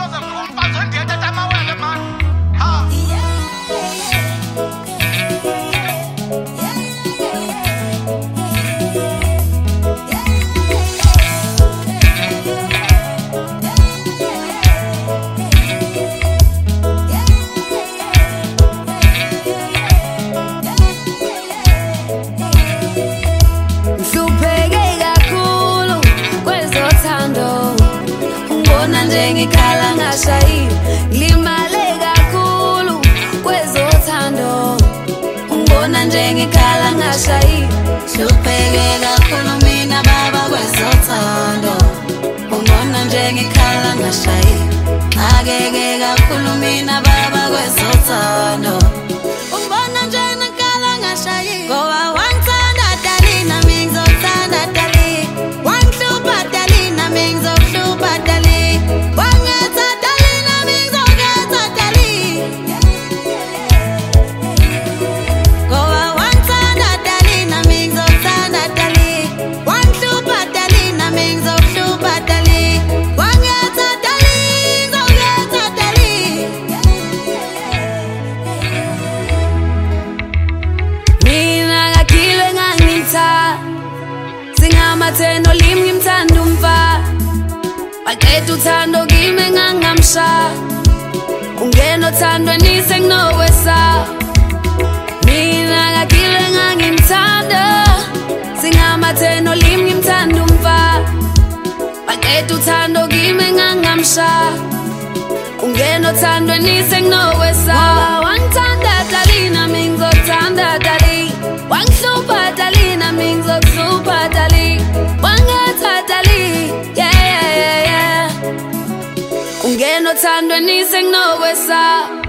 Ngikhala ngashayi limale kakhulu kwezothando ungibona nje ngikhala ngashayi hlupheke kakhulu mina baba kwezothando ungibona nje ngikhala ngashayi akeke kakhulu mina baba kwezothando ungibona nje ngikhala ngashayi ngoba wangithanda dali nami ngizothanda dali wangihlupa dali nami ngizokuhlupa dali Singamateno limi ngimthanda umfa Baqeda uthando kimi ngangamsha Ungena othandweni senginokwesa Mina ngakile ngangimthanda Singamateno limi ngimthanda umfa Baqeda uthando kimi ngangamsha Ungena othandweni senginokwesa Wangithanda dali nami ngizokuthanda dali Wangihlupa dali nami ngizokuhlupa dali Wangetha dali yeah Ungena othandweni senginokwesa